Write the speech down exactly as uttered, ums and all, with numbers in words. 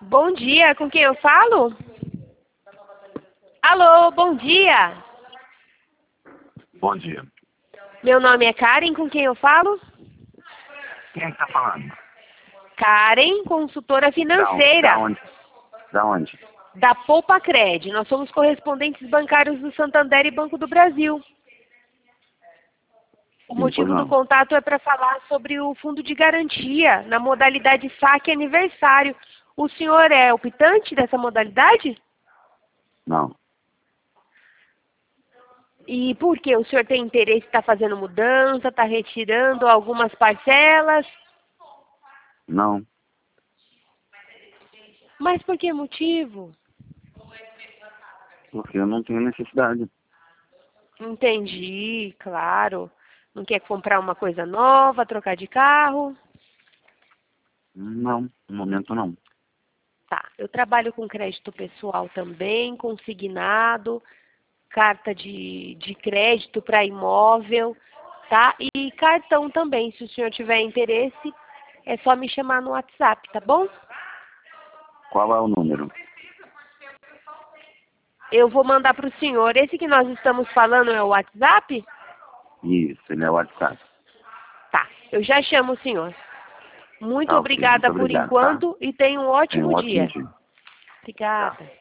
Bom dia, com quem eu falo? Alô, bom dia. Bom dia. Meu nome é Karen, com quem eu falo? Quem é que tá falando? Karen, consultora financeira. Da onde? Da onde? Da Poupa-Cred. Nós somos correspondentes bancários do Santander e Banco do Brasil. O Sim, motivo pois do não. contato é para falar sobre o fundo de garantia na modalidade saque aniversário. O senhor é optante dessa modalidade? Não. E por que? O senhor tem interesse em estar fazendo mudança, está retirando algumas parcelas? Não. Mas por que motivo? Porque eu não tenho necessidade. Entendi, claro. Não quer comprar uma coisa nova, trocar de carro? Não. No momento não. Tá, eu trabalho com crédito pessoal também, consignado, carta de, de crédito para imóvel, tá? E cartão também, se o senhor tiver interesse, é só me chamar no WhatsApp, tá bom? Qual é o número? Eu vou mandar para o senhor. Esse que nós estamos falando é o WhatsApp? Isso, ele é o WhatsApp. Tá, eu já chamo o senhor. Muito Tá, ok. obrigada Muito por obrigado, enquanto tá? e tenha um Tenha um ótimo ótimo dia. dia. Obrigada.